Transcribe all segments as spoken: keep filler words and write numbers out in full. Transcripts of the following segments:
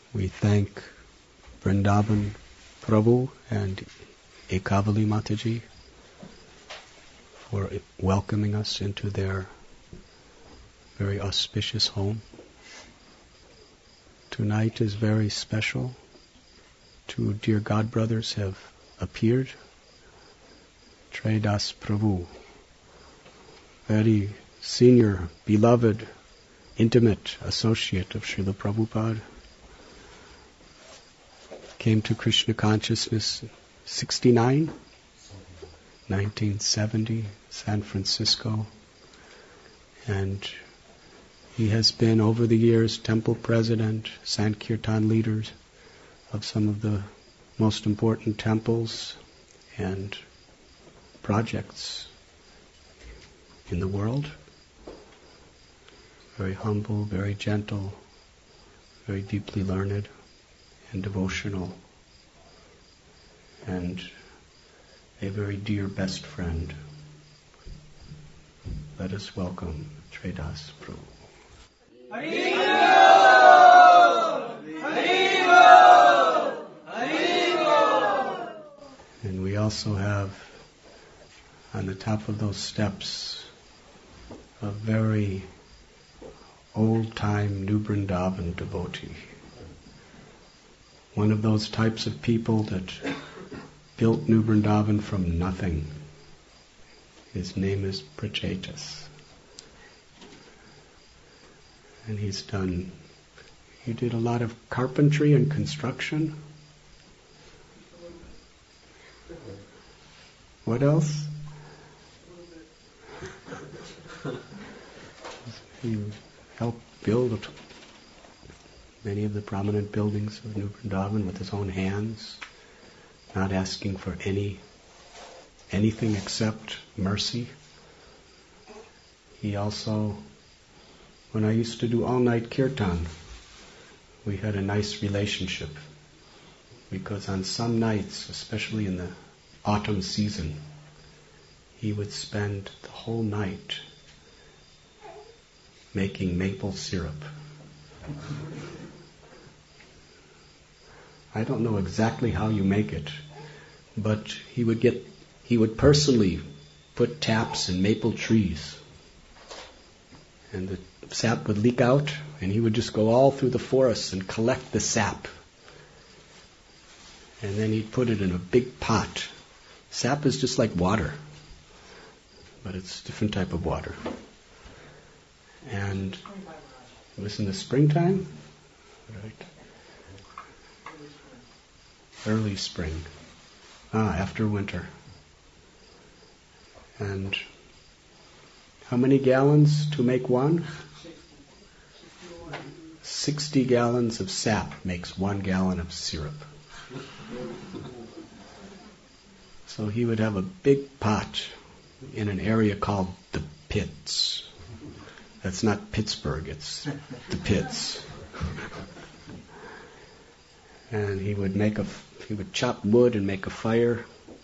We thank Vrindavan Prabhu and Ekavali Mataji for welcoming us into their very auspicious home. Tonight is very special. Two dear godbrothers have appeared. Tredas Prabhu, very senior, beloved, intimate associate of Srila Prabhupada, came to Krishna consciousness sixty-nine, nineteen seventy, San Francisco, and he has been over the years temple president, Sankirtan leader of some of the most important temples and projects in the world. Very humble, very gentle, very deeply learned and devotional, and a very dear best friend. Let us welcome Tredas Prabhu. And we also have on the top of those steps a very old-time New Vrindavan devotee. One of those types of people that built New Vrindavan from nothing. His name is Prachetas. And he's done, he did a lot of carpentry and construction. What else? He helped build many of the prominent buildings of New Vrindavan with his own hands, not asking for any anything except mercy. He also, when I used to do all-night kirtan, we had a nice relationship, because on some nights, especially in the autumn season, he would spend the whole night making maple syrup. I don't know exactly how you make it, but he would get, he would personally put taps in maple trees, and the sap would leak out, and he would just go all through the forest and collect the sap. And then he'd put it in a big pot. Sap is just like water, but it's a different type of water. And it was in the springtime, right? Early spring, ah, after winter. And how many gallons to make one? Sixty gallons of sap makes one gallon of syrup. So he would have a big pot in an area called the Pits. That's not Pittsburgh, it's the Pits. And he would make a, he would chop wood and make a fire.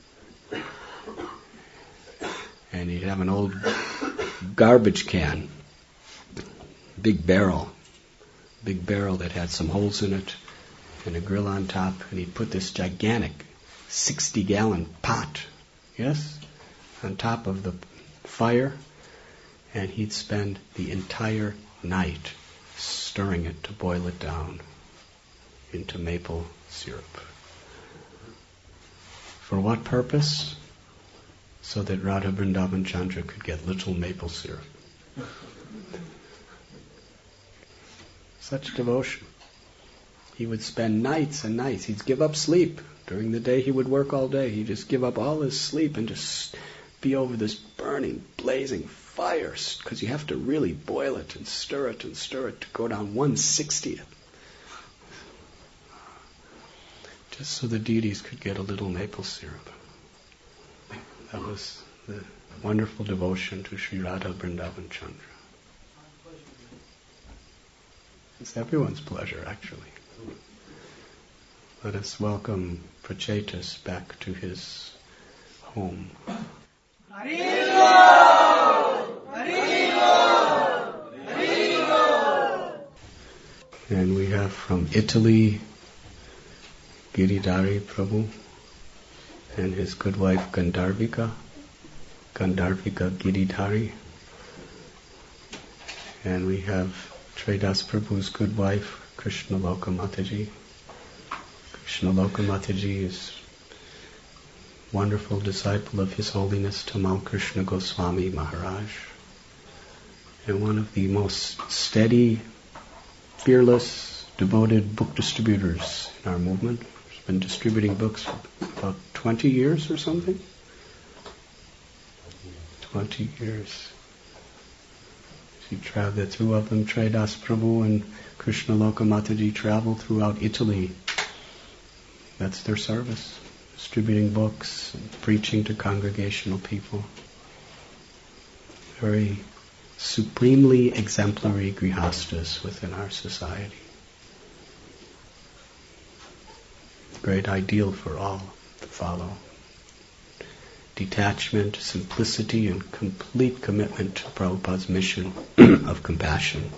And he'd have an old garbage can, big barrel, big barrel that had some holes in it and a grill on top. And he'd put this gigantic sixty-gallon pot, yes, on top of the fire. And he'd spend the entire night stirring it to boil it down into maple syrup. For what purpose? So that Radha Vrindavan Chandra could get little maple syrup. Such devotion. He would spend nights and nights. He'd give up sleep. During the day he would work all day. He'd just give up all his sleep and just be over this burning, blazing fire, because you have to really boil it and stir it and stir it to go down one sixtieth. Just so the deities could get a little maple syrup. That was the wonderful devotion to Sri Radha Vrindavan Chandra. It's everyone's pleasure, actually. Let us welcome Prachetas back to his home. And we have from Italy, Giridhari Prabhu and his good wife Gandharvika, Gandharvika Giridhari. And we have Tredas Prabhu's good wife, Krishna Loka Mataji. Krishna Loka Mataji is wonderful disciple of His Holiness Tamal Krishna Goswami Maharaj, and one of the most steady, fearless, devoted book distributors in our movement. He's been distributing books for about twenty years or something. twenty years. She traveled, the two of them, Tredas Prabhu and Krishna Loka Mataji, travel throughout Italy. That's their service. Distributing books, and preaching to congregational people. Very supremely exemplary grihastas within our society. Great ideal for all to follow. Detachment, simplicity, and complete commitment to Prabhupada's mission of compassion.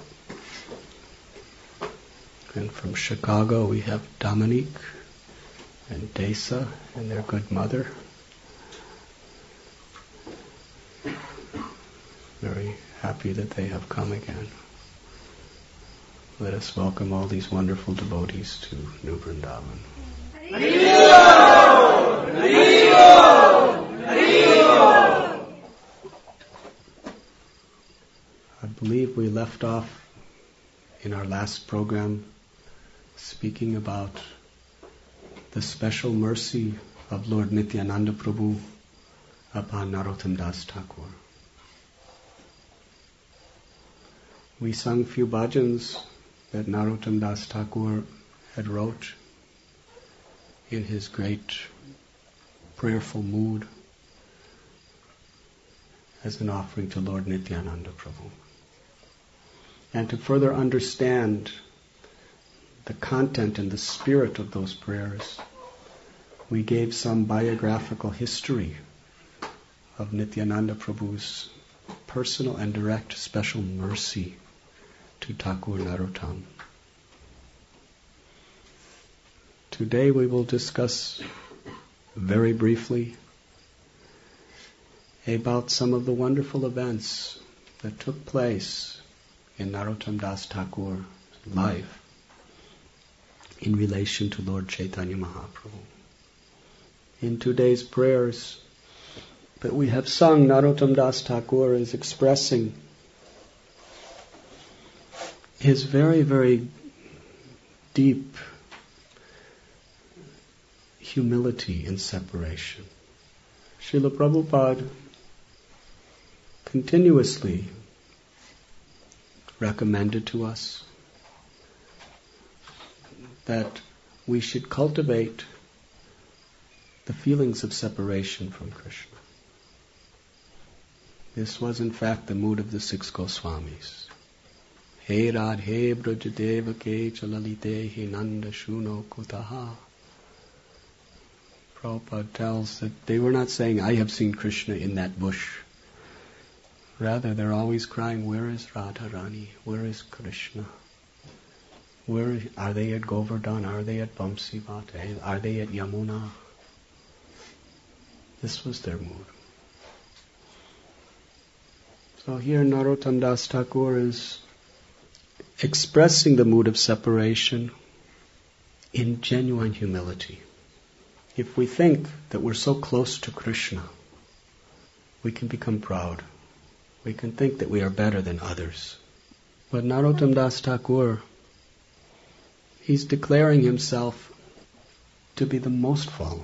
And from Chicago we have Dominique and Desa and their good mother. Very happy that they have come again. Let us welcome all these wonderful devotees to New Vrindavan. Haribo! Haribo! Haribo! I believe we left off in our last program speaking about the special mercy of Lord Nityananda Prabhu upon Narottam Das Thakur. We sung few bhajans that Narottam Das Thakur had wrote in his great prayerful mood as an offering to Lord Nityananda Prabhu. And to further understand the content and the spirit of those prayers, we gave some biographical history of Nityananda Prabhu's personal and direct special mercy to Thakur Narottam. Today we will discuss very briefly about some of the wonderful events that took place in Narottam Das Thakur's life in relation to Lord Chaitanya Mahaprabhu. In today's prayers that we have sung, Narottam Das Thakur is expressing his very, very deep humility in separation. Srila Prabhupada continuously recommended to us that we should cultivate the feelings of separation from Krishna. This was in fact the mood of the six Goswamis. He Radhe Brajadeva Ke Chalalite He Nanda Shuno Kutaha. Prabhupada tells that they were not saying, I have seen Krishna in that bush. Rather, they're always crying, where is Radharani? Where is Krishna? Where are they at Govardhan? Are they at Vamsivat? Are they at Yamuna? This was their mood. So here Narottam Das Thakur is expressing the mood of separation in genuine humility. If we think that we're so close to Krishna, we can become proud. We can think that we are better than others. But Narottam Das Thakur, he's declaring himself to be the most fallen.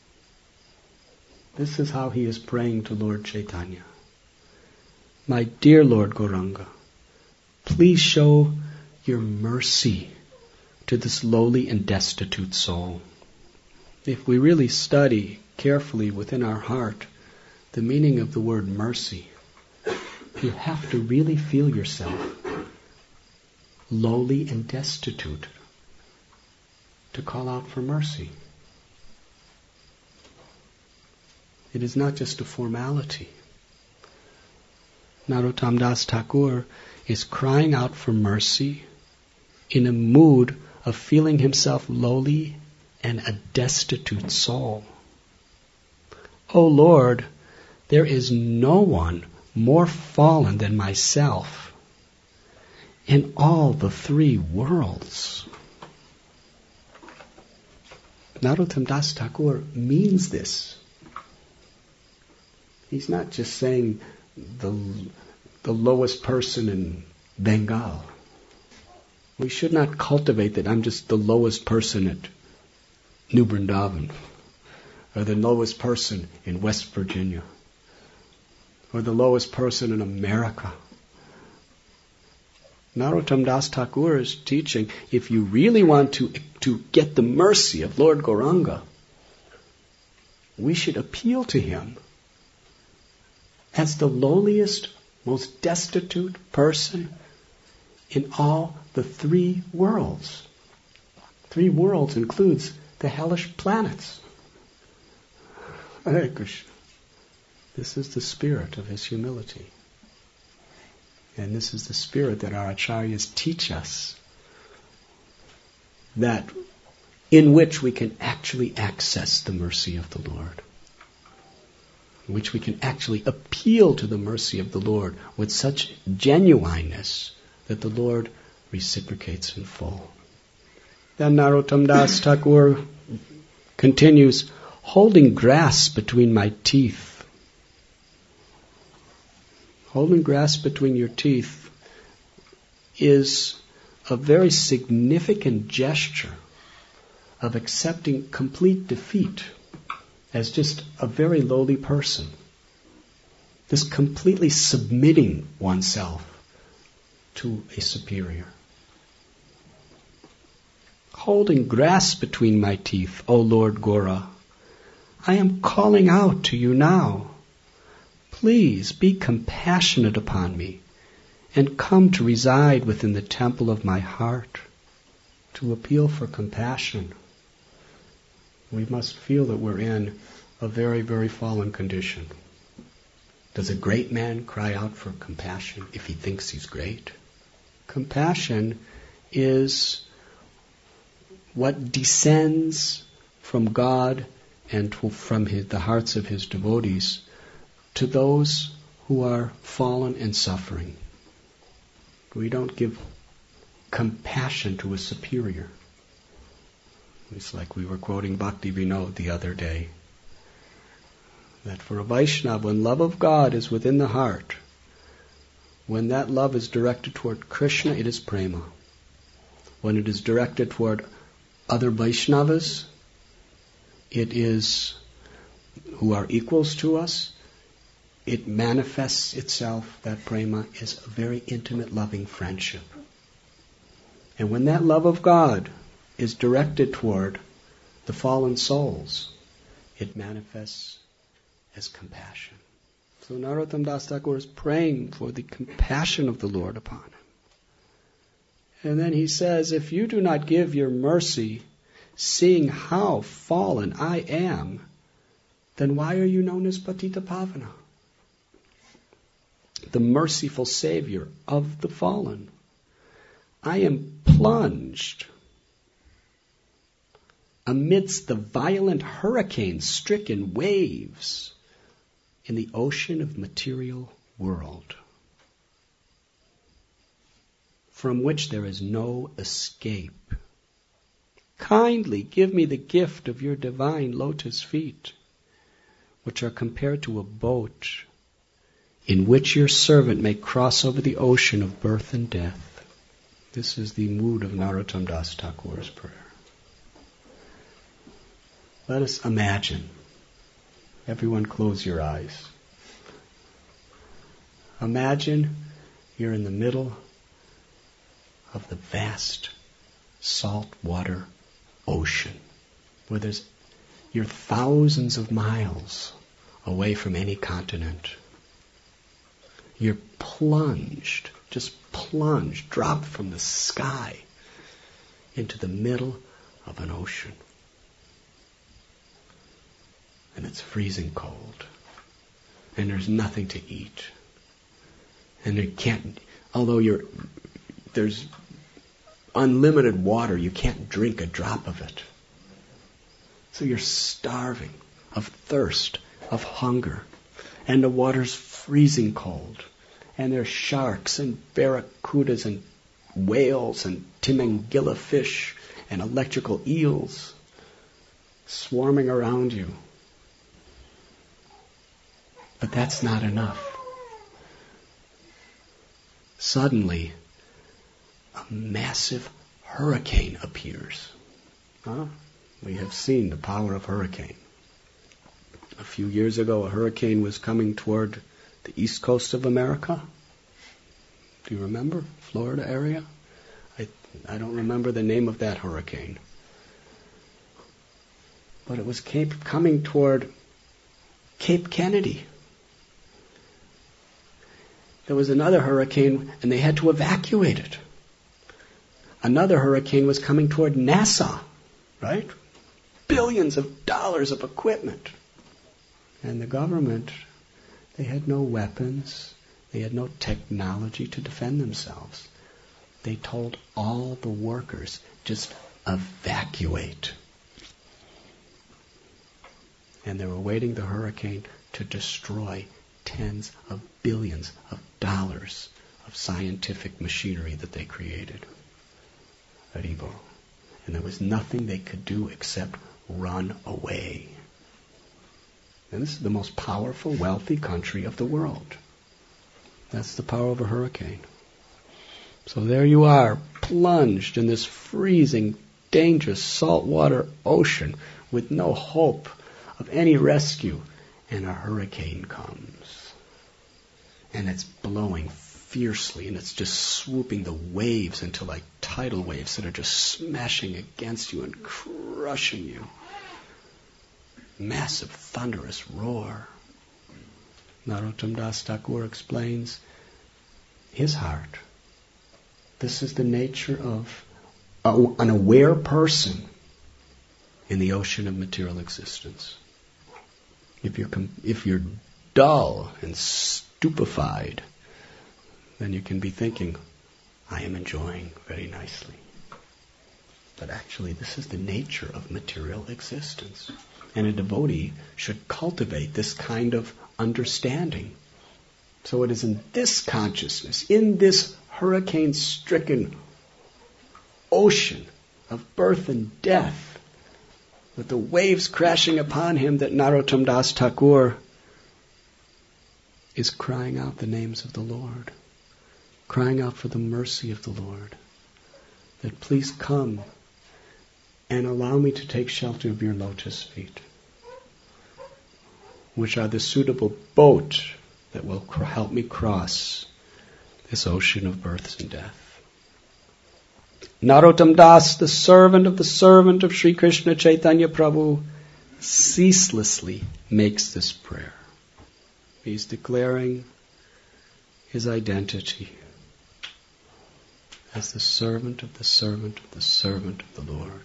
This is how he is praying to Lord Chaitanya. My dear Lord Gauranga, please show your mercy to this lowly and destitute soul. If we really study carefully within our heart the meaning of the word mercy, you have to really feel yourself lowly and destitute to call out for mercy. It is not just a formality. Narottam Das Thakur is crying out for mercy in a mood of feeling himself lowly and a destitute soul. O Lord, there is no one more fallen than myself in all the three worlds. Narottam Das Thakur means this. He's not just saying the, the lowest person in Bengal. We should not cultivate that I'm just the lowest person at New Vrindavan, or the lowest person in West Virginia, or the lowest person in America. Narottam Das Thakur is teaching, if you really want to, to get the mercy of Lord Gauranga, we should appeal to him as the lowliest, most destitute person in all the three worlds. Three worlds includes the hellish planets. Hare Krishna. This is the spirit of his humility. And this is the spirit that our acharyas teach us, that in which we can actually access the mercy of the Lord, in which we can actually appeal to the mercy of the Lord with such genuineness that the Lord reciprocates in full. Then Narottam Das Thakur continues, holding grass between my teeth. Holding grass between your teeth is a very significant gesture of accepting complete defeat as just a very lowly person. This completely submitting oneself to a superior. Holding grass between my teeth, O Lord Gora, I am calling out to you now. Please be compassionate upon me and come to reside within the temple of my heart. To appeal for compassion, we must feel that we're in a very, very fallen condition. Does a great man cry out for compassion if he thinks he's great? Compassion is what descends from God and from his, the hearts of his devotees to those who are fallen and suffering. We don't give compassion to a superior. It's like we were quoting Bhakti Vinod the other day, that for a Vaishnava, when love of God is within the heart, when that love is directed toward Krishna, it is prema. When it is directed toward other Vaishnavas, it is who are equals to us, it manifests itself, that prema, is a very intimate, loving friendship. And when that love of God is directed toward the fallen souls, it manifests as compassion. So Narottam Das Thakur is praying for the compassion of the Lord upon him. And then he says, if you do not give your mercy, seeing how fallen I am, then why are you known as Patita Pavana? The merciful Savior of the fallen. I am plunged amidst the violent hurricane-stricken waves in the ocean of material world, from which there is no escape. Kindly give me the gift of your divine lotus feet, which are compared to a boat in which your servant may cross over the ocean of birth and death. This is the mood of Narottam Das Thakur's prayer. Let us imagine. Everyone close your eyes. Imagine you're in the middle of the vast saltwater ocean, where there's, you're thousands of miles away from any continent. You're plunged, just plunged, dropped from the sky into the middle of an ocean. And it's freezing cold. And there's nothing to eat. And you can't, although you're, there's unlimited water. You can't drink a drop of it. So you're starving of thirst, of hunger. And the water's freezing cold. And there's sharks and barracudas and whales and Timangilla fish and electrical eels swarming around you. But that's not enough. Suddenly, a massive hurricane appears. Huh? We have seen the power of hurricane. A few years ago, a hurricane was coming toward the east coast of America. Do you remember? Florida area? I, I don't remember the name of that hurricane. But it was Cape, coming toward Cape Kennedy. There was another hurricane, and they had to evacuate it. Another hurricane was coming toward Nassau, right? Billions of dollars of equipment. And the government, they had no weapons. They had no technology to defend themselves. They told all the workers, just evacuate. And they were waiting the hurricane to destroy tens of billions of dollars of scientific machinery that they created. Haribo. And there was nothing they could do except run away. And this is the most powerful, wealthy country of the world. That's the power of a hurricane. So there you are, plunged in this freezing, dangerous, saltwater ocean with no hope of any rescue. And a hurricane comes. And it's blowing fiercely, and it's just swooping the waves into like tidal waves that are just smashing against you and crushing you. Massive, thunderous roar. Narottam Das Thakur explains his heart. This is the nature of a, an aware person in the ocean of material existence. If you're if you're dull and stupefied, then you can be thinking, I am enjoying very nicely. But actually, this is the nature of material existence. And a devotee should cultivate this kind of understanding. So it is in this consciousness, in this hurricane-stricken ocean of birth and death, with the waves crashing upon him, that Narottam Das Thakur is crying out the names of the Lord, crying out for the mercy of the Lord, that please come and allow me to take shelter of your lotus feet, which are the suitable boat that will cr- help me cross this ocean of births and death. Narottam Das, the servant of the servant of Sri Krishna Chaitanya Prabhu, ceaselessly makes this prayer. He's declaring his identity as the servant of the servant of the servant of the Lord.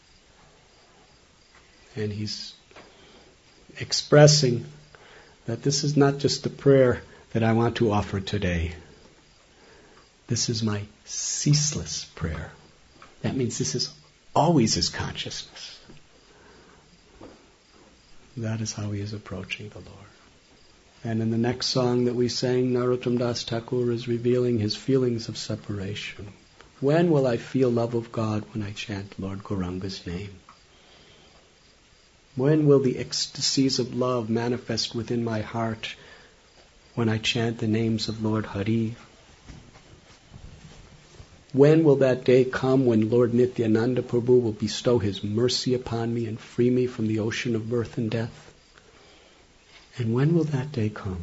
And he's expressing that this is not just the prayer that I want to offer today. This is my ceaseless prayer. That means this is always his consciousness. That is how he is approaching the Lord. And in the next song that we sang, Narottam Das Thakur is revealing his feelings of separation. When will I feel love of God when I chant Lord Gauranga's name? When will the ecstasies of love manifest within my heart when I chant the names of Lord Hari? When will that day come when Lord Nityananda Prabhu will bestow his mercy upon me and free me from the ocean of birth and death? And when will that day come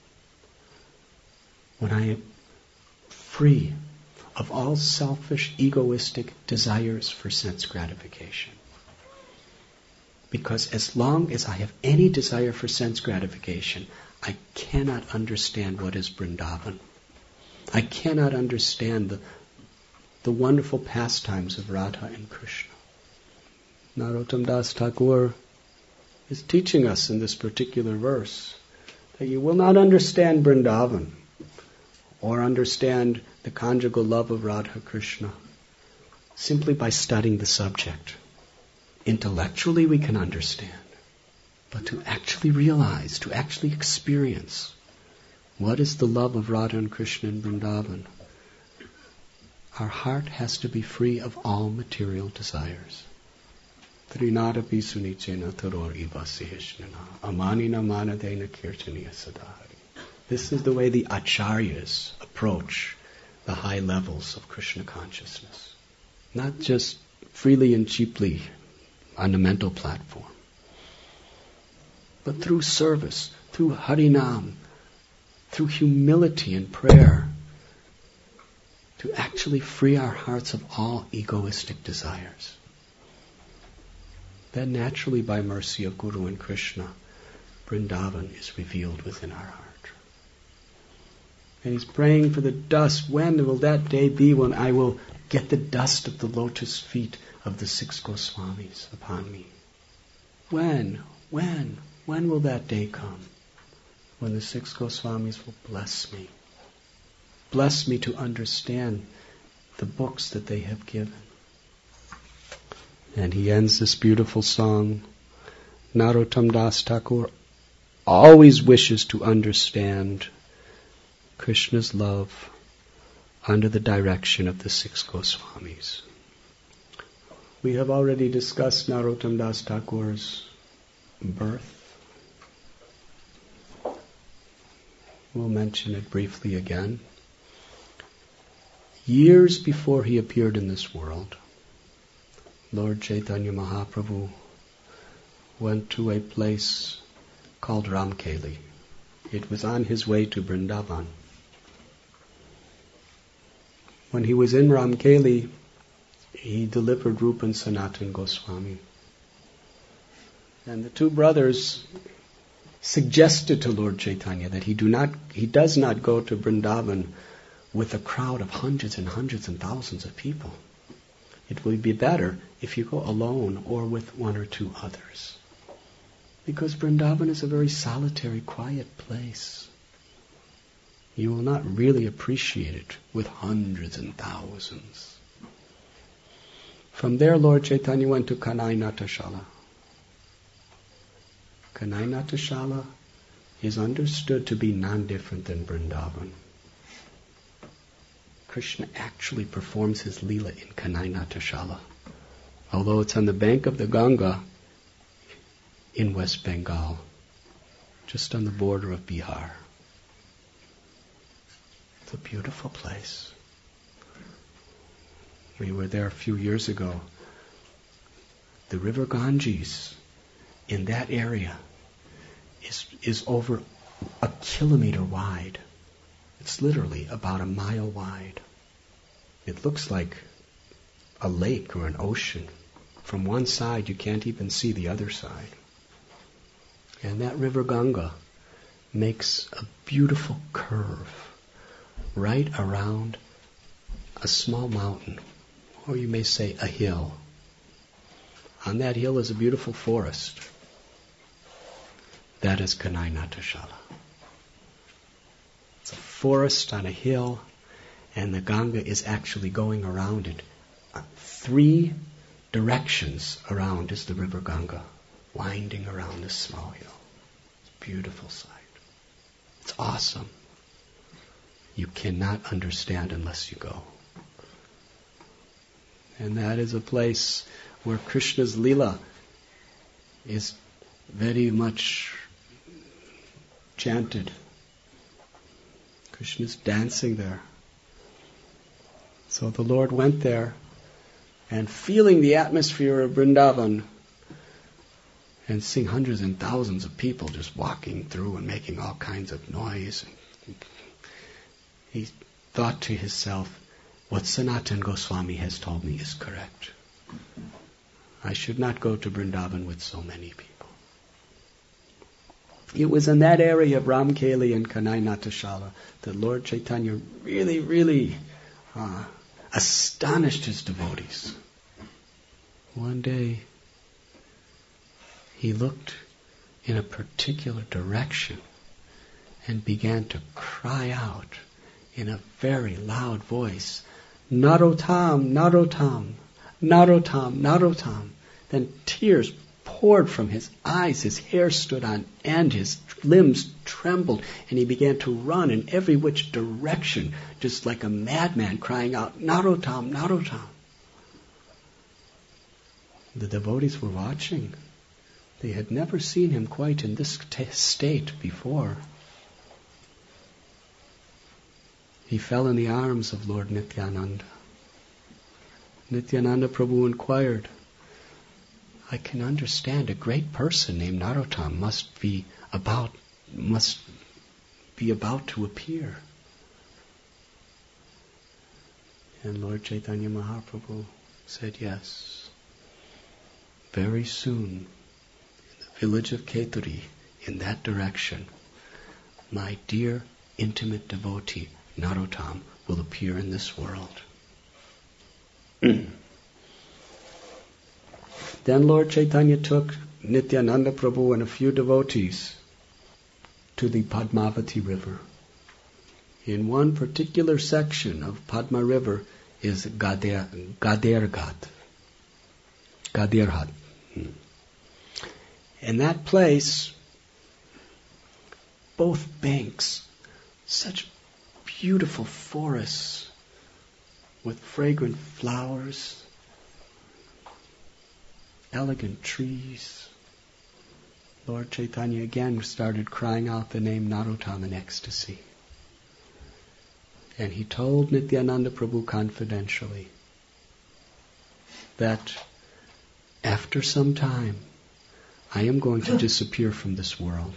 when I am free of all selfish, egoistic desires for sense gratification? Because as long as I have any desire for sense gratification, I cannot understand what is Vrindavan. I cannot understand the, the wonderful pastimes of Radha and Krishna. Narottam Das Thakur is teaching us in this particular verse that you will not understand Vrindavan or understand the conjugal love of Radha Krishna simply by studying the subject. Intellectually we can understand, but to actually realize, to actually experience what is the love of Radha and Krishna in Vrindavan, our heart has to be free of all material desires. Trinadapi sunichena taror ivasihishnana amanina manadena kirtaniya sadhari. This is the way the acharyas approach the high levels of Krishna consciousness. Not just freely and cheaply on the mental platform, but through service, through Harinam, through humility and prayer, to actually free our hearts of all egoistic desires. Then naturally, by mercy of Guru and Krishna, Vrindavan is revealed within our heart. And he's praying for the dust. When will that day be when I will get the dust of the lotus feet of the six Goswamis upon me? When? When? When will that day come? When the six Goswamis will bless me. Bless me to understand the books that they have given. And he ends this beautiful song. Narottam Das Thakur always wishes to understand Krishna's love under the direction of the six Goswamis. We have already discussed Narottam Das Thakur's birth. We'll mention it briefly again. Years before he appeared in this world, Lord Chaitanya Mahaprabhu went to a place called Ramkeli. It was on his way to Vrindavan. When he was in Ramkeli, he delivered Rupa and Sanatan Goswami. And the two brothers suggested to Lord Chaitanya that he do not, he does not go to Vrindavan with a crowd of hundreds and hundreds and thousands of people. It would be better if you go alone or with one or two others. Because Vrindavan is a very solitary, quiet place. You will not really appreciate it with hundreds and thousands. From there, Lord Chaitanya went to Kanai Natashala. Kanai Natashala is understood to be non-different than Vrindavan. Krishna actually performs his Leela in Kanai Natashala. Although it's on the bank of the Ganga in West Bengal, just on the border of Bihar. It's a beautiful place. We were there a few years ago. The river Ganges in that area is, is over a kilometer wide. It's literally about a mile wide. It looks like a lake or an ocean. From one side you can't even see the other side. And that river Ganga makes a beautiful curve right around a small mountain, or you may say a hill. On that hill is a beautiful forest. That is Kanai Natashala. It's a forest on a hill, and the Ganga is actually going around it. Three directions around is the river Ganga, winding around this small hill. It's a beautiful sight. It's awesome. You cannot understand unless you go. And that is a place where Krishna's Leela is very much chanted. Krishna's dancing there. So the Lord went there, and feeling the atmosphere of Vrindavan, and seeing hundreds and thousands of people just walking through and making all kinds of noise, he thought to himself, what Sanatan Goswami has told me is correct. I should not go to Vrindavan with so many people. It was in that area of Ramkeli and Kanai Natashala that Lord Chaitanya really, really uh, astonished his devotees. One day, he looked in a particular direction and began to cry out in a very loud voice, Narottam, Narottam, Narottam, Narottam. Then tears poured from his eyes, his hair stood on end, his limbs trembled, and he began to run in every which direction, just like a madman crying out, Narottam, Narottam. The devotees were watching. They had never seen him quite in this t- state before. He fell in the arms of Lord Nityananda. Nityananda Prabhu inquired, I can understand a great person named Narottam must be about must be about to appear. And Lord Chaitanya Mahaprabhu said, yes. Very soon, in the village of Keturi, in that direction, my dear intimate devotee Narottam will appear in this world. Then Lord Chaitanya took Nityananda Prabhu and a few devotees to the Padmavati river. In one particular section of Padma river is Gader, Gaderghat. Gaderghat. In that place, both banks, such beautiful forests with fragrant flowers, elegant trees. Lord Chaitanya again started crying out the name Narottam in ecstasy. And he told Nityananda Prabhu confidentially that after some time I am going to disappear from this world.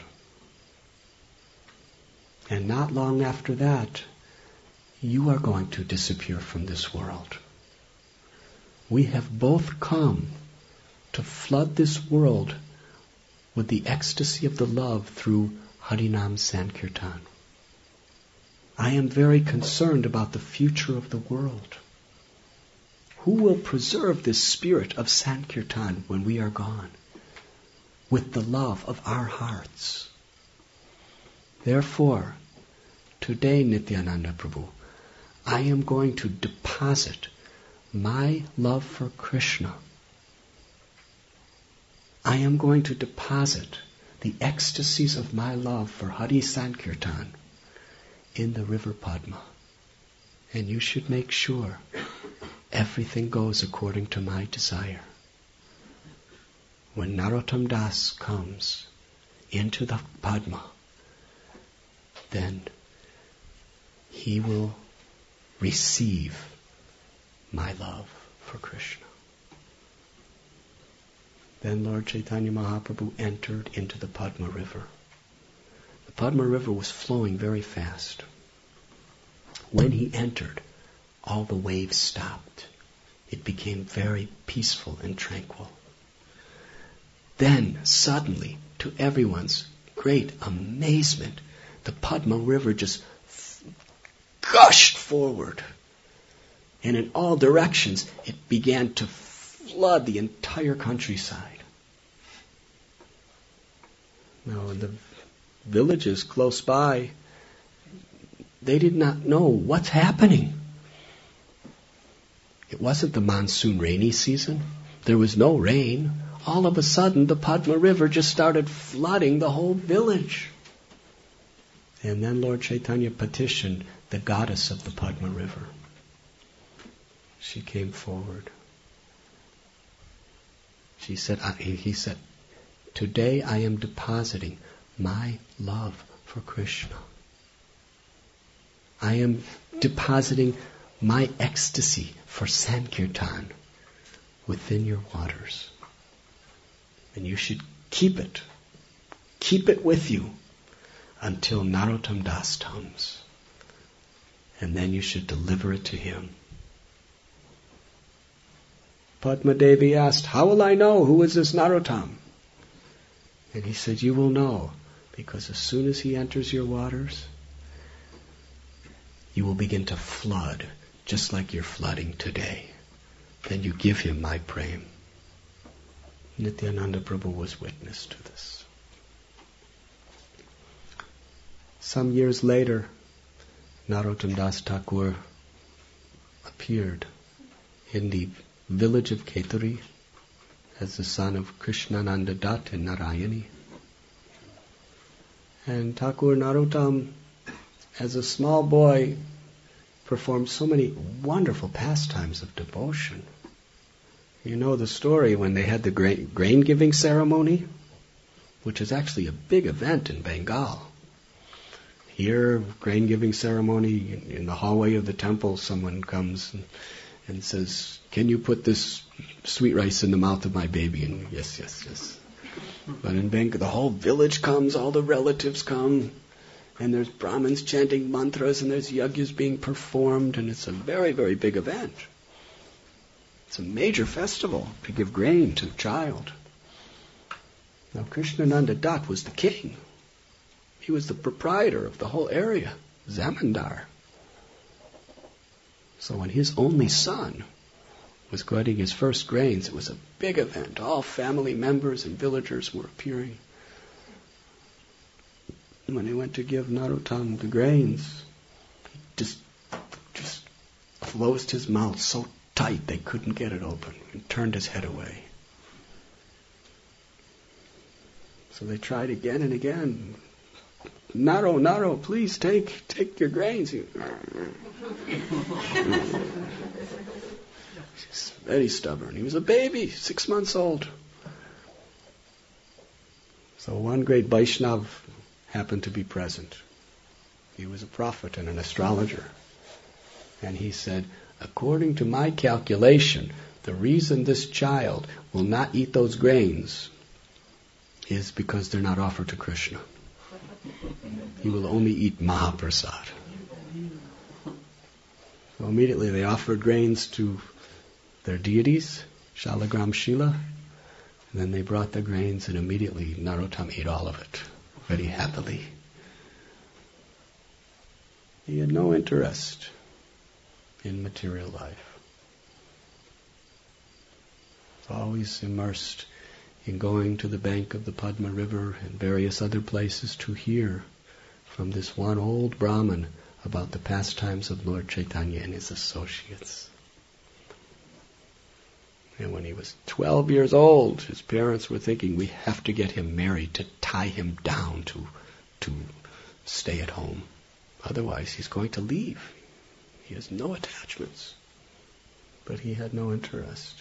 And not long after that, you are going to disappear from this world. We have both come to flood this world with the ecstasy of the love through Harinam Sankirtan. I am very concerned about the future of the world. Who will preserve this spirit of Sankirtan when we are gone, with the love of our hearts? Therefore, today, Nityananda Prabhu, I am going to deposit my love for Krishna. I am going to deposit the ecstasies of my love for Hari Sankirtan in the river Padma. And you should make sure everything goes according to my desire. When Narottam Das comes into the Padma, then he will receive my love for Krishna. Then Lord Chaitanya Mahaprabhu entered into the Padma river. The Padma river was flowing very fast. When he entered, all the waves stopped. It became very peaceful and tranquil. Then, suddenly, to everyone's great amazement, the Padma river just gushed forward. And in all directions, it began to flood the entire countryside. Now, in the villages close by, they did not know what's happening. It wasn't the monsoon rainy season. There was no rain. All of a sudden, the Padma river just started flooding the whole village. And then Lord Chaitanya petitioned the goddess of the Padma river. She came forward. She said, I, he said, today I am depositing my love for Krishna. I am depositing my ecstasy for Sankirtan within your waters. And you should keep it. Keep it with you until Narottam Das comes. And then you should deliver it to him. Padma Devi asked, how will I know who is this Narottam? And he said, you will know, because as soon as he enters your waters, you will begin to flood, just like you're flooding today. Then you give him my prema. Nityananda Prabhu was witness to this. Some years later, Narottam Das Thakur appeared in the village of Keturi as the son of Krishnananda Dutt and Narayani. And Thakur Narottam, as a small boy, performed so many wonderful pastimes of devotion. You know the story when they had the grain, grain giving ceremony, which is actually a big event in Bengal. Here, grain giving ceremony, in, in the hallway of the temple, someone comes and, and says, "Can you put this sweet rice in the mouth of my baby?" And yes, yes, yes. But in Bengal, the whole village comes, all the relatives come, and there's Brahmins chanting mantras, and there's yagyas being performed, and it's a very, very big event. It's a major festival to give grain to a child. Now, Krishnananda Dutt was the king. He was the proprietor of the whole area, Zamindar. So when his only son was getting his first grains, it was a big event. All family members and villagers were appearing. When he went to give Narottam the grains, he just, just closed his mouth so tight they couldn't get it open and turned his head away. So they tried again and again. "Naro, Naro, please take take your grains." He's very stubborn. He was a baby, six months old. So one great Vaishnav happened to be present. He was a prophet and an astrologer. And he said, "According to my calculation, the reason this child will not eat those grains is because they're not offered to Krishna. He will only eat Mahaprasad." So immediately they offered grains to their deities, Shalagram Shila, and then they brought the grains, and immediately Narottam ate all of it, very happily. He had no interest in material life. Always immersed in going to the bank of the Padma River and various other places to hear from this one old Brahmin about the pastimes of Lord Chaitanya and his associates. And when he was twelve years old, his parents were thinking, we have to get him married to tie him down to, to stay at home. Otherwise he's going to leave. He has no attachments. But he had no interest.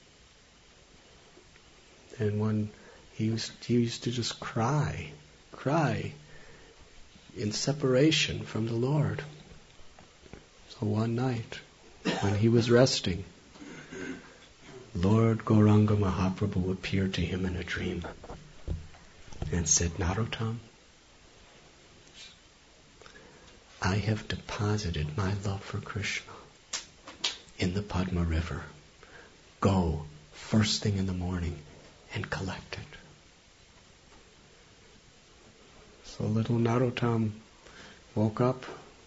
And when he used, he used to just cry, cry in separation from the Lord. So one night, when he was resting, Lord Gauranga Mahaprabhu appeared to him in a dream and said, "Narottam, I have deposited my love for Krishna in the Padma River. Go first thing in the morning and collect it." So little Narottam woke up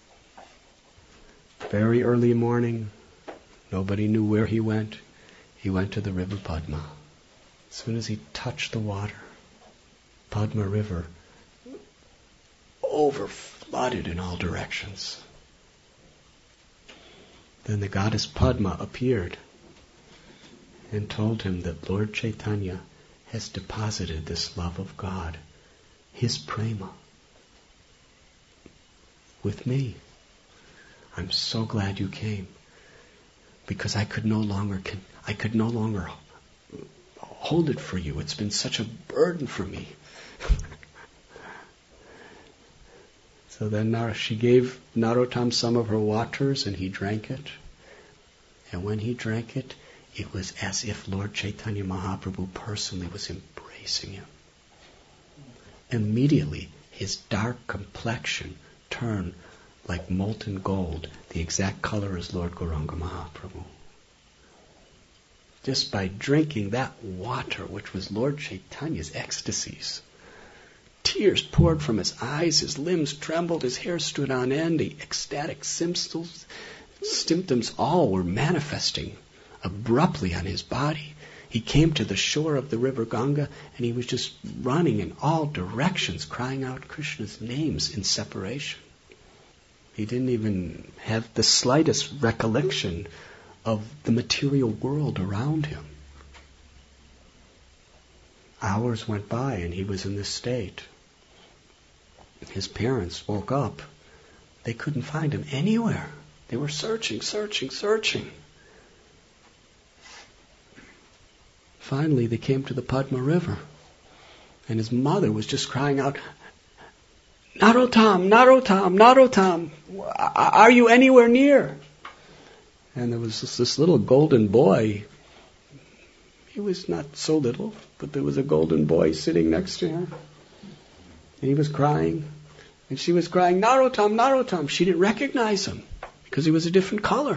very early morning. Nobody knew where he went. He went to the river Padma. As soon as he touched the water, Padma River overflooded in all directions. Then the goddess Padma appeared and told him that Lord Chaitanya has deposited this love of God, his prema, with me. I'm so glad you came, because I could no longer con- I could no longer hold it for you. It's been such a burden for me. So then Nar- she gave Narottam some of her waters, and he drank it. And when he drank it, it was as if Lord Chaitanya Mahaprabhu personally was embracing him. Immediately, his dark complexion turned like molten gold, the exact color as Lord Gauranga Mahaprabhu. Just by drinking that water, which was Lord Chaitanya's ecstasies, tears poured from his eyes, his limbs trembled, his hair stood on end, the ecstatic symptoms, symptoms all were manifesting abruptly on his body. He came to the shore of the river Ganga, and he was just running in all directions, crying out Krishna's names in separation. He didn't even have the slightest recollection of the material world around him. Hours went by and he was in this state. His parents woke up. They couldn't find him anywhere. They were searching, searching, searching. Finally, they came to the Padma River. And his mother was just crying out, Narottam, Narottam, Narottam, are you anywhere near? And there was this, this little golden boy. He was not so little, but there was a golden boy sitting next to her. And he was crying. And she was crying, Narottam, Narottam. She didn't recognize him because he was a different color.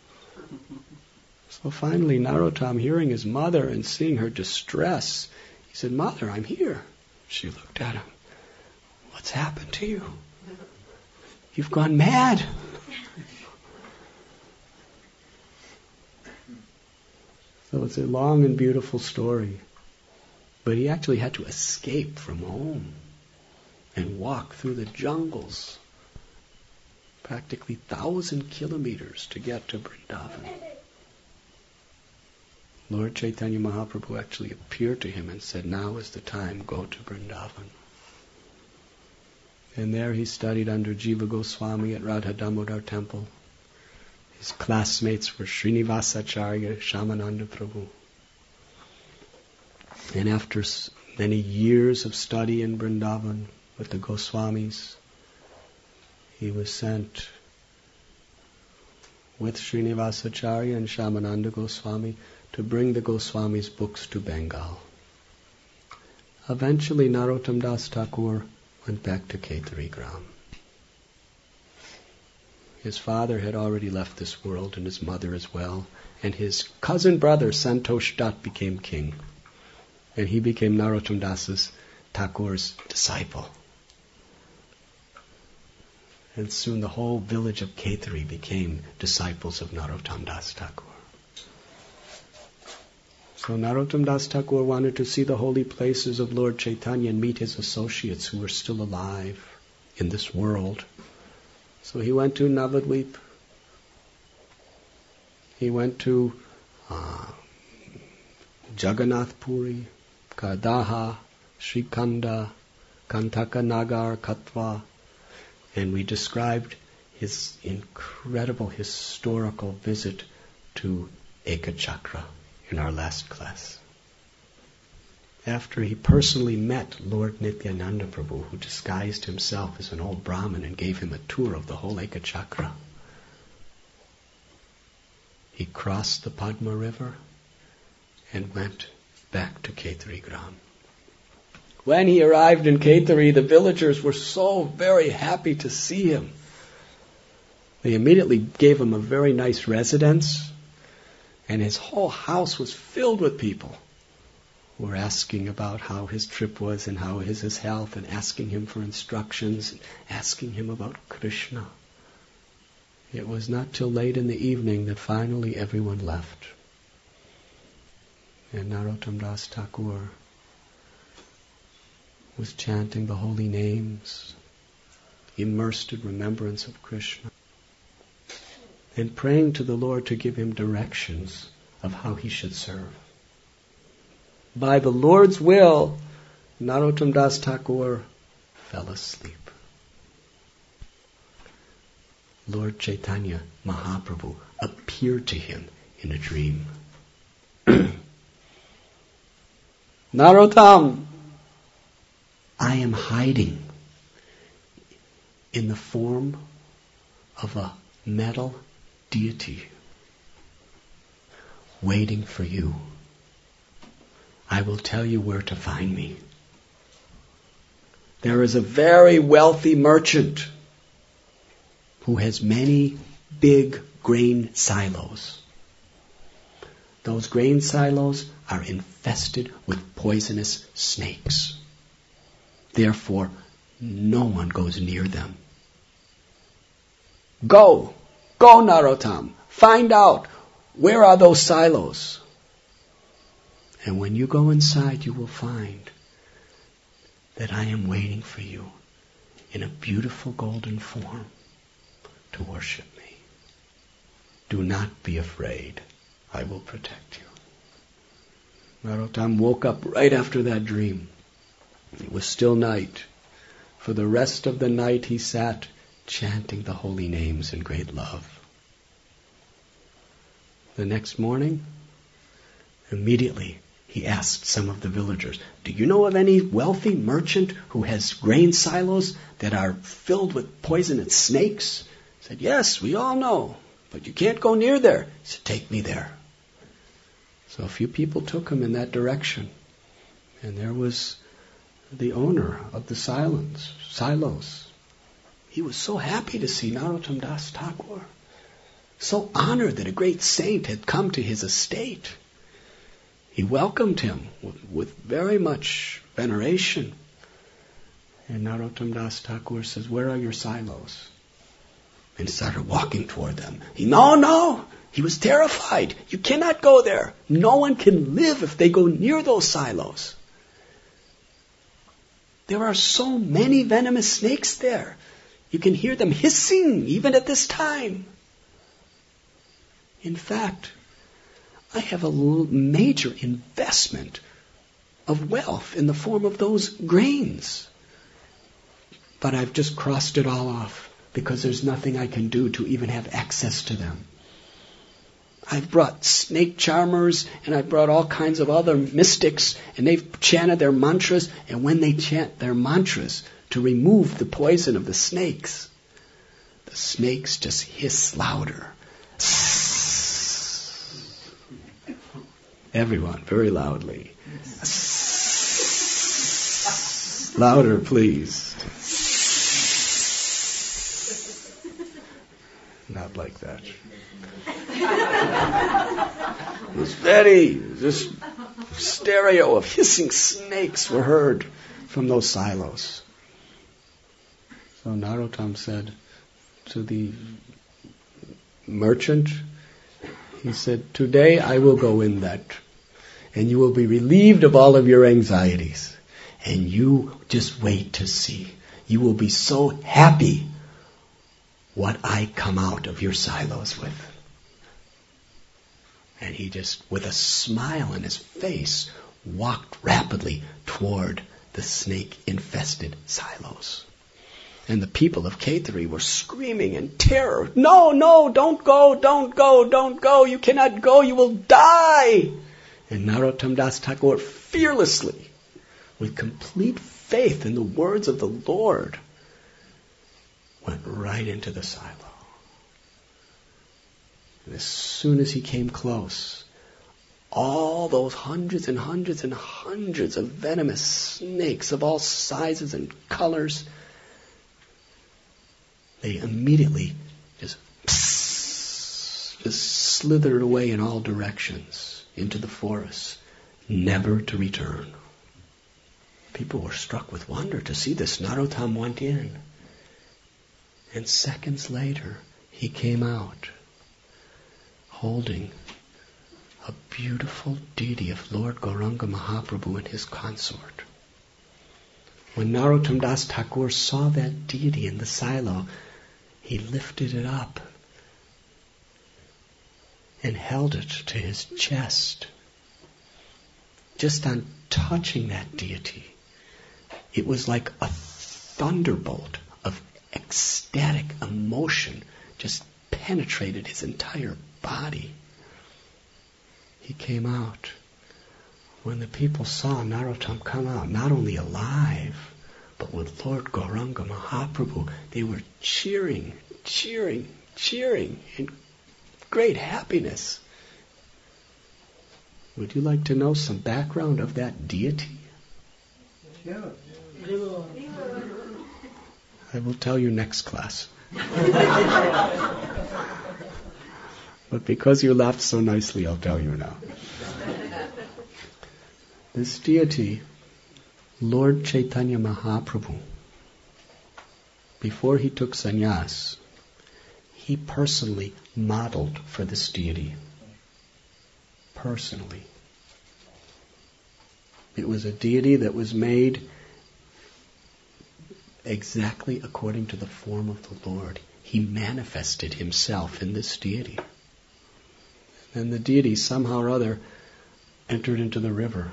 So finally, Narottam, hearing his mother and seeing her distress, he said, Mother, I'm here. She looked at him. What's happened to you? You've gone mad. So it's a long and beautiful story. But he actually had to escape from home and walk through the jungles, practically thousand kilometers to get to Vrindavan. Lord Chaitanya Mahaprabhu actually appeared to him and said, now is the time, go to Vrindavan. And there he studied under Jiva Goswami at Radha Damodar temple. His classmates were Srinivasacharya, Shyamananda Prabhu. And after many years of study in Vrindavan with the Goswamis, he was sent with Srinivasacharya and Shyamananda Goswami to bring the Goswamis' books to Bengal. Eventually, Narottam Das Thakur went back to Khetri Gram. His father had already left this world, and his mother as well. And his cousin brother, Santosh Dutt, became king. And he became Narottam Das Thakur's disciple. And soon the whole village of Khetri became disciples of Narottam Das Thakur. So Narottam Das Thakur wanted to see the holy places of Lord Chaitanya and meet his associates who were still alive in this world. So he went to Navadvip. He went to uh, Jagannath Puri, Kardaha, Srikanda, Kantaka Nagar, Katwa, and we described his incredible historical visit to Ekachakra in our last class. After he personally met Lord Nityananda Prabhu, who disguised himself as an old Brahmin and gave him a tour of the whole Ekachakra, he crossed the Padma River and went back to Khetri Gram. When he arrived in Khetri, the villagers were so very happy to see him. They immediately gave him a very nice residence, and his whole house was filled with people who were asking about how his trip was and how is his health, and asking him for instructions, and asking him about Krishna. It was not till late in the evening that finally everyone left. And Narottam Das Thakur was chanting the holy names, immersed in remembrance of Krishna, and praying to the Lord to give him directions of how he should serve. By the Lord's will, Narottam Das Thakur fell asleep. Lord Chaitanya Mahaprabhu appeared to him in a dream. Narottam, I am hiding in the form of a metal deity, waiting for you. I will tell you where to find me. There is a very wealthy merchant who has many big grain silos. Those grain silos are infested with poisonous snakes. Therefore, no one goes near them. Go, go Narottam, find out where are those silos. And when you go inside, you will find that I am waiting for you in a beautiful golden form to worship me. Do not be afraid. I will protect you. Narottam woke up right after that dream. It was still night. For the rest of the night he sat chanting the holy names in great love. The next morning, immediately he asked some of the villagers, do you know of any wealthy merchant who has grain silos that are filled with poisonous snakes? He said, yes, we all know, but you can't go near there. He said, take me there. So a few people took him in that direction. And there was the owner of the silos. silos. He was so happy to see Narottam Das Thakur. So honored that a great saint had come to his estate. He welcomed him with, with very much veneration. And Narottam Das Thakur says, where are your silos? And he started walking toward them. He, no, no. He was terrified. You cannot go there. No one can live if they go near those silos. There are so many venomous snakes there. You can hear them hissing even at this time. In fact, I have a major investment of wealth in the form of those grains. But I've just crossed it all off because there's nothing I can do to even have access to them. I've brought snake charmers and I've brought all kinds of other mystics and they've chanted their mantras, and when they chant their mantras to remove the poison of the snakes, the snakes just hiss louder. Everyone, very loudly. Louder, please. Not like that. It was very, this stereo of hissing snakes were heard from those silos. So Narottam said to the merchant, he said, today I will go in that, and you will be relieved of all of your anxieties. And you just wait to see. You will be so happy what I come out of your silos with. And he just, with a smile on his face, walked rapidly toward the snake-infested silos. And the people of Kaithari were screaming in terror, no, no, don't go, don't go, don't go, you cannot go, you will die. And Narottam Das Thakur fearlessly, with complete faith in the words of the Lord, went right into the silo. And as soon as he came close, all those hundreds and hundreds and hundreds of venomous snakes of all sizes and colors, they immediately just, psst, just slithered away in all directions into the forest, never to return. People were struck with wonder to see this. Narottam went in. And seconds later, he came out holding a beautiful deity of Lord Gauranga Mahaprabhu and his consort. When Narottam Das Thakur saw that deity in the silo, he lifted it up and held it to his chest. Just on touching that deity, it was like a thunderbolt of ecstatic emotion just penetrated his entire body. He came out. When the people saw Narottam come out, not only alive, but with Lord Gauranga Mahaprabhu, they were cheering, cheering, cheering in great happiness. Would you like to know some background of that deity? Yeah. I will tell you next class. But because you laughed so nicely, I'll tell you now. This deity, Lord Chaitanya Mahaprabhu, before he took sannyas, he personally modeled for this deity. Personally. It was a deity that was made exactly according to the form of the Lord. He manifested himself in this deity. And the deity somehow or other entered into the river.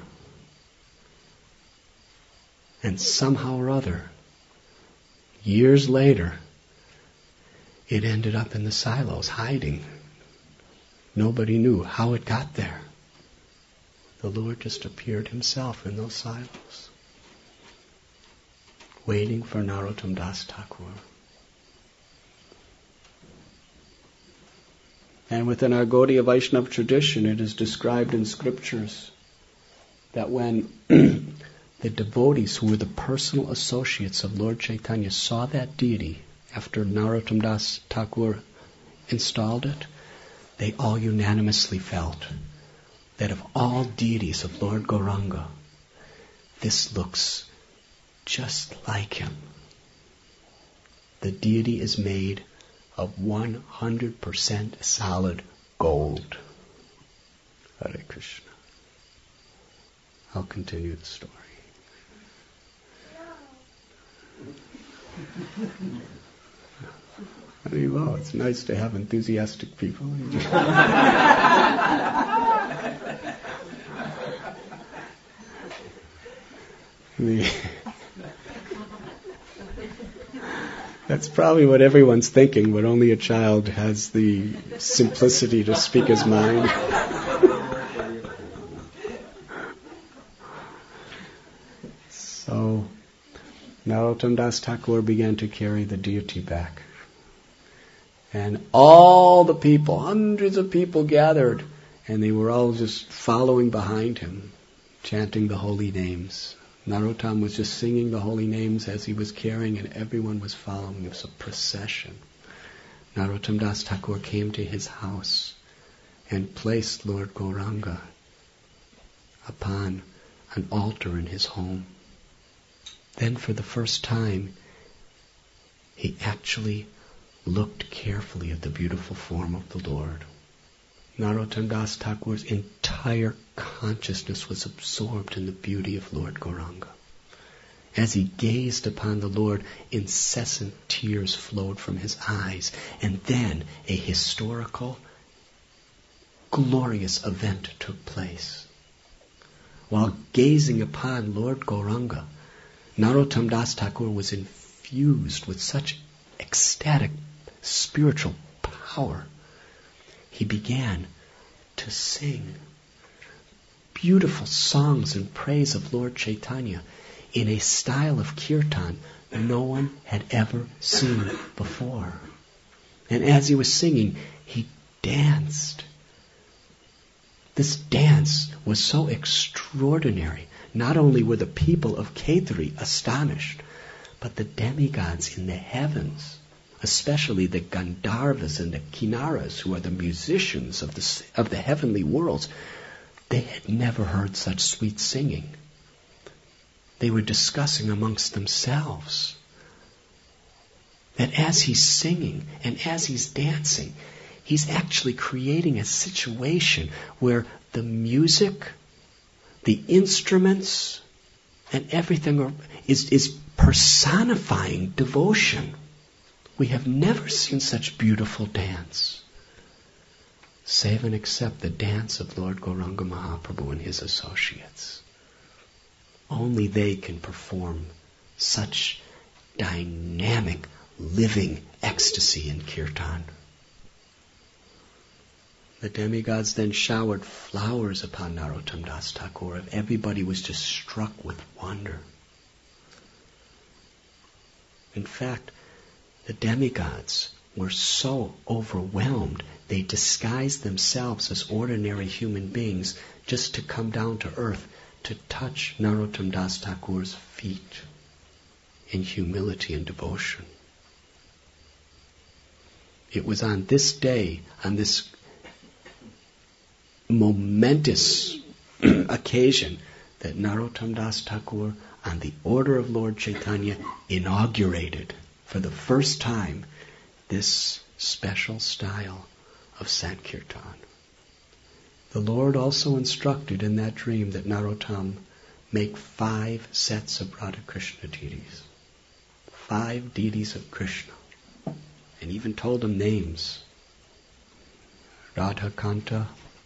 And somehow or other, years later, it ended up in the silos, hiding. Nobody knew how it got there. The Lord just appeared himself in those silos, waiting for Narottam Das Thakur. And within our Gaudiya Vaishnava tradition, it is described in scriptures that when the devotees who were the personal associates of Lord Chaitanya saw that deity after Narottam Das Thakur installed it, they all unanimously felt that of all deities of Lord Gauranga, this looks just like him. The deity is made of one hundred percent solid gold. Hare Krishna. I'll continue the story. I mean, well, it's nice to have enthusiastic people. the, That's probably what everyone's thinking, but only a child has the simplicity to speak his mind. So, Narottam Das Thakur began to carry the deity back. And all the people, hundreds of people gathered, and they were all just following behind him, chanting the holy names. Narottam was just singing the holy names as he was carrying, and everyone was following. It was a procession. Narottam Das Thakur came to his house and placed Lord Gauranga upon an altar in his home. Then for the first time, he actually looked carefully at the beautiful form of the Lord. Narottam Das Thakur's entire consciousness was absorbed in the beauty of Lord Gauranga. As he gazed upon the Lord, incessant tears flowed from his eyes, and then a historical, glorious event took place. While gazing upon Lord Gauranga, Narottam Das Thakur was infused with such ecstatic spiritual power. He began to sing beautiful songs in praise of Lord Chaitanya in a style of kirtan no one had ever seen before. And as he was singing, he danced. This dance was so extraordinary. Not only were the people of Khetri astonished, but the demigods in the heavens, especially the Gandharvas and the Kinnaras, who are the musicians of the, of the heavenly worlds, they had never heard such sweet singing. They were discussing amongst themselves that as he's singing and as he's dancing, he's actually creating a situation where the music, the instruments, and everything are, is, is personifying devotion. We have never seen such beautiful dance, save and except the dance of Lord Gauranga Mahaprabhu and his associates. Only they can perform such dynamic, living ecstasy in kirtan. The demigods then showered flowers upon Narottam Das Thakur, and everybody was just struck with wonder. In fact, the demigods were so overwhelmed, they disguised themselves as ordinary human beings just to come down to earth to touch Narottam Das Thakur's feet in humility and devotion. It was on this day, on this momentous occasion, that Narottam Das Thakur, on the order of Lord Chaitanya, inaugurated for the first time this special style of Sankirtan. The Lord also instructed in that dream that Narottam make five sets of Radha Krishna deities. Five deities of Krishna. And even told him names. Radha Kanta,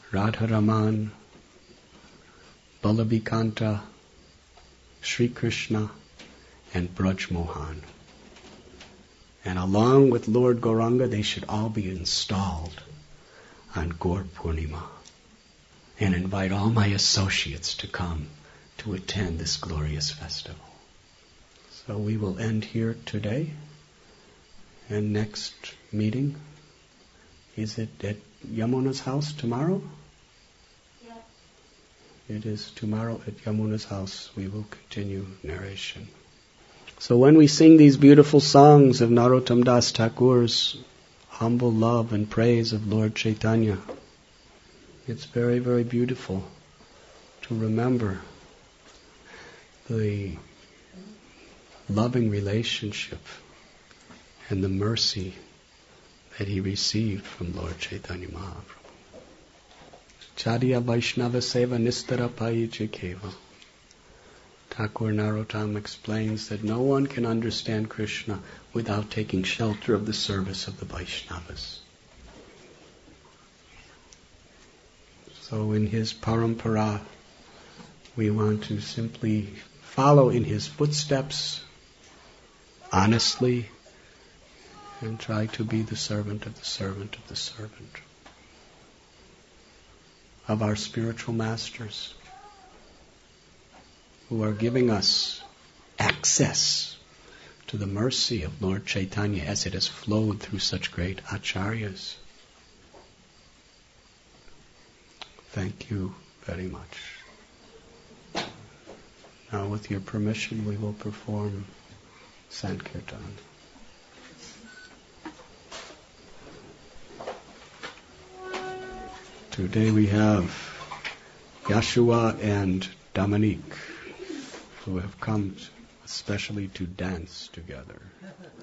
Radharaman, Balabhikanta, Sri Krishna, and Braj Mohan. And along with Lord Gauranga, they should all be installed on Gaur Purnima. And invite all my associates to come to attend this glorious festival. So we will end here today. And next meeting, is it at Yamuna's house tomorrow? Yes. It is tomorrow at Yamuna's house. We will continue narration. So when we sing these beautiful songs of Narottam Das Thakur's humble love and praise of Lord Chaitanya, it's very, very beautiful to remember the loving relationship and the mercy that he received from Lord Chaitanya Mahaprabhu. Chadiya Vaishnava Seva Nistara Payiche Keva. Thakur Narottam explains that no one can understand Krishna without taking shelter of the service of the Vaishnavas. So in his parampara, we want to simply follow in his footsteps honestly and try to be the servant of the servant of the servant of our spiritual masters who are giving us access to the mercy of Lord Chaitanya as it has flowed through such great acharyas. Thank you very much. Now, with your permission, we will perform Sankirtan. Today we have Yashua and Dominique, who have come especially to dance together.